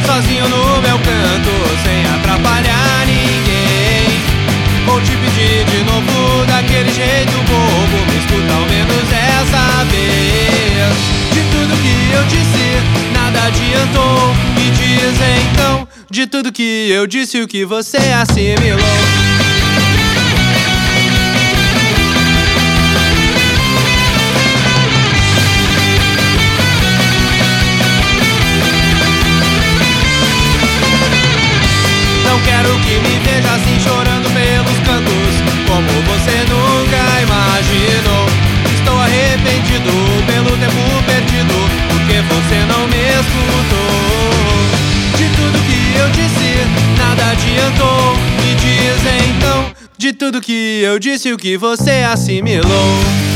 sozinho no meu canto, sem atrapalhar ninguém. Vou te pedir de novo, daquele jeito bobo, me escuta ao menos essa vez. De tudo que eu disse, nada adiantou. Me diz então, de tudo que eu disse, o que você assimilou? Não quero que me veja assim chorando pelos cantos, como você nunca imaginou. Estou arrependido pelo tempo perdido, porque você não me escutou. De tudo que eu disse, nada adiantou. Me diz então, de tudo que eu disse, o que você assimilou?